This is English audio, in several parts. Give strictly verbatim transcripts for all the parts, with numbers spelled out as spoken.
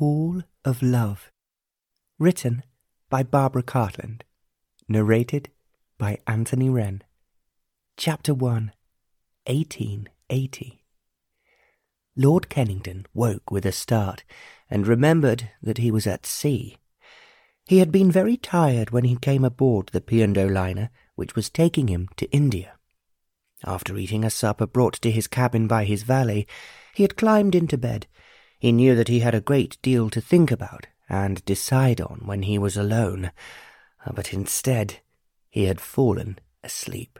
Call of Love. Written by Barbara Cartland. Narrated by Anthony Wren. Chapter one. eighteen eighty. Lord Kennington woke with a start and remembered that he was at sea. He had been very tired when he came aboard the P and O liner which was taking him to India. After eating a supper brought to his cabin by his valet, he had climbed into bed. He knew that he had a great deal to think about and decide on when he was alone, but instead he had fallen asleep.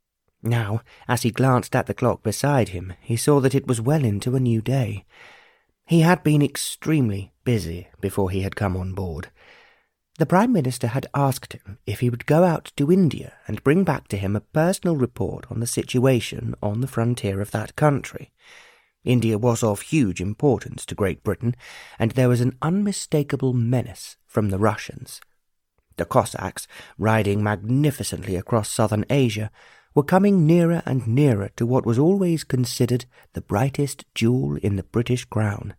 Now, as he glanced at the clock beside him, he saw that it was well into a new day. He had been extremely busy before he had come on board. The Prime Minister had asked him if he would go out to India and bring back to him a personal report on the situation on the frontier of that country. India was of huge importance to Great Britain, and there was an unmistakable menace from the Russians. The Cossacks, riding magnificently across southern Asia, were coming nearer and nearer to what was always considered the brightest jewel in the British crown.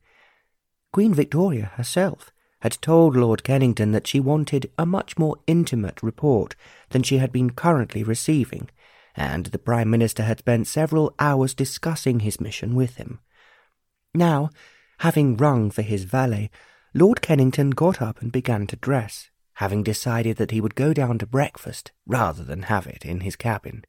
Queen Victoria herself had told Lord Kennington that she wanted a much more intimate report than she had been currently receiving, and the Prime Minister had spent several hours discussing his mission with him. Now, having rung for his valet, Lord Kennington got up and began to dress, having decided that he would go down to breakfast rather than have it in his cabin.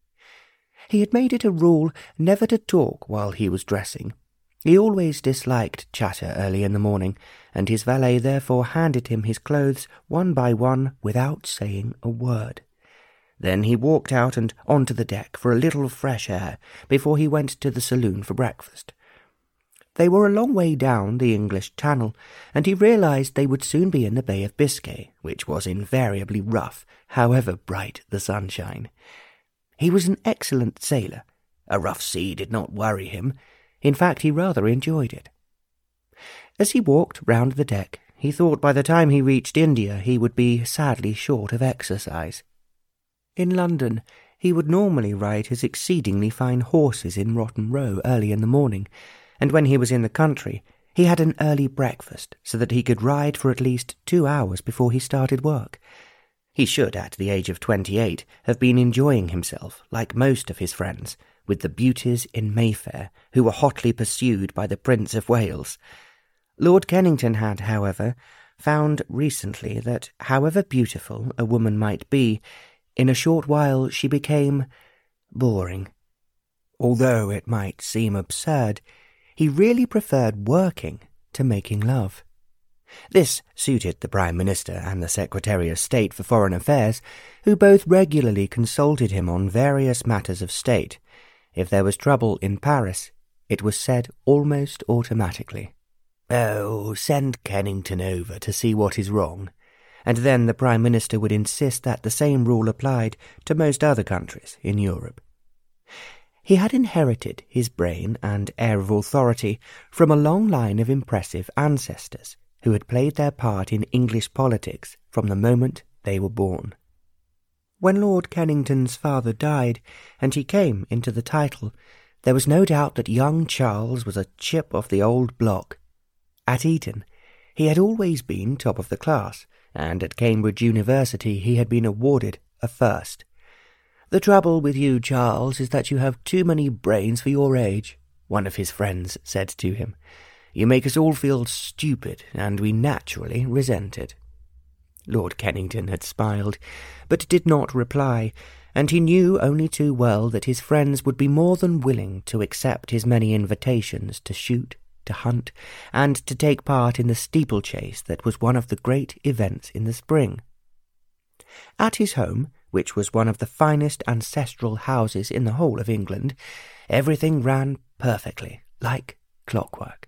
He had made it a rule never to talk while he was dressing. He always disliked chatter early in the morning, and his valet therefore handed him his clothes one by one without saying a word. Then he walked out and onto the deck for a little fresh air before he went to the saloon for breakfast. They were a long way down the English Channel, and he realized they would soon be in the Bay of Biscay, which was invariably rough, however bright the sunshine. He was an excellent sailor. A rough sea did not worry him. In fact, he rather enjoyed it. As he walked round the deck, he thought by the time he reached India he would be sadly short of exercise. In London, he would normally ride his exceedingly fine horses in Rotten Row early in the morning, and when he was in the country, he had an early breakfast so that he could ride for at least two hours before he started work. He should, at the age of twenty-eight, have been enjoying himself, like most of his friends, with the beauties in Mayfair, who were hotly pursued by the Prince of Wales. Lord Kennington had, however, found recently that, however beautiful a woman might be, in a short while she became boring. Although it might seem absurd, he really preferred working to making love. This suited the Prime Minister and the Secretary of State for Foreign Affairs, who both regularly consulted him on various matters of state. If there was trouble in Paris, it was said almost automatically, "Oh, send Kennington over to see what is wrong," and then the Prime Minister would insist that the same rule applied to most other countries in Europe. He had inherited his brain and air of authority from a long line of impressive ancestors who had played their part in English politics from the moment they were born. When Lord Kennington's father died and he came into the title, there was no doubt that young Charles was a chip of the old block. At Eton, he had always been top of the class, and at Cambridge University he had been awarded a first. "The trouble with you, Charles, is that you have too many brains for your age," one of his friends said to him. "You make us all feel stupid, and we naturally resent it." Lord Kennington had smiled, but did not reply, and he knew only too well that his friends would be more than willing to accept his many invitations to shoot, to hunt, and to take part in the steeplechase that was one of the great events in the spring. At his home, which was one of the finest ancestral houses in the whole of England, everything ran perfectly, like clockwork.